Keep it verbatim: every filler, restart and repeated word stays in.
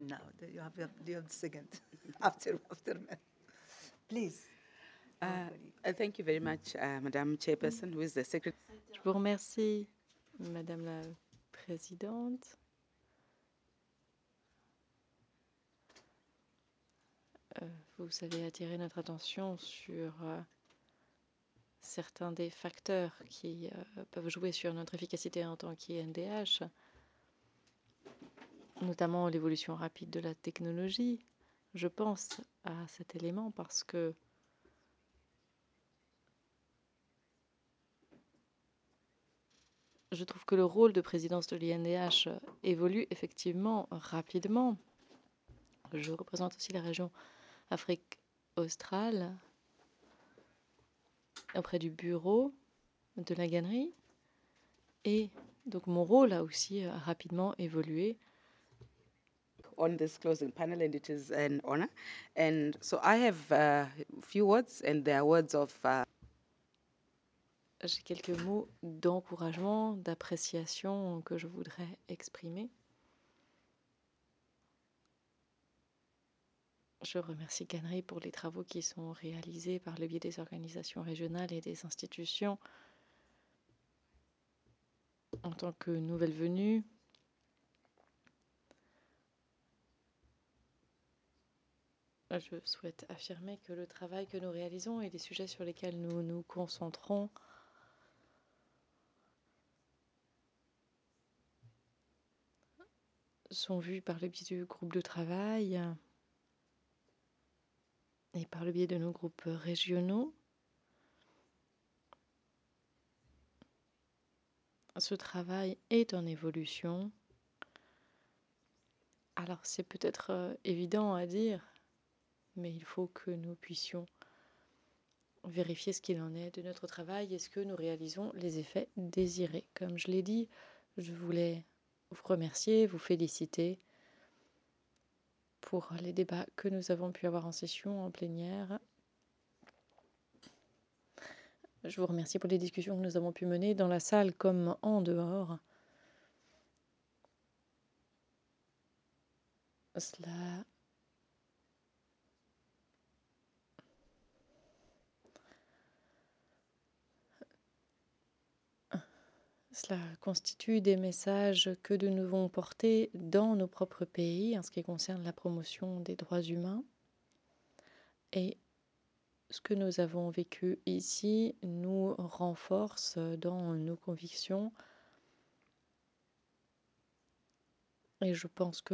now. The- You have, you have, you have the second after after me. Please. Uh, Everybody. uh, thank you very much, uh, Madam Chairperson, who is the Secretary. Je vous remercie, Madame la Présidente. Euh, vous avez attiré notre attention sur euh, certains des facteurs qui euh, peuvent jouer sur notre efficacité en tant qu'I N D H, notamment l'évolution rapide de la technologie. Je pense à cet élément parce que je trouve que le rôle de présidence de l'I N D H évolue effectivement rapidement. Je représente aussi la région Afrique australe auprès du bureau de la Gannerie. Et donc mon rôle a aussi euh, rapidement évolué. On this closing panel, and it is an honor. And so I have a few words, and they are words of uh, J'ai quelques mots d'encouragement, d'appréciation que je voudrais exprimer. Je remercie Gannerie pour les travaux qui sont réalisés par le biais des organisations régionales et des institutions. En tant que nouvelle venue, je souhaite affirmer que le travail que nous réalisons et les sujets sur lesquels nous nous concentrons sont vus par le biais du groupe de travail et par le biais de nos groupes régionaux. Ce travail est en évolution. Alors c'est peut-être euh, évident à dire, mais il faut que nous puissions vérifier ce qu'il en est de notre travail. Est-ce que nous réalisons les effets désirés? Comme je l'ai dit, je voulais vous remercier, vous féliciter pour les débats que nous avons pu avoir en session, en plénière. Je vous remercie pour les discussions que nous avons pu mener dans la salle comme en dehors. Cela Cela constitue des messages que nous devons porter dans nos propres pays en ce qui concerne la promotion des droits humains. Et ce que nous avons vécu ici nous renforce dans nos convictions. Et je pense que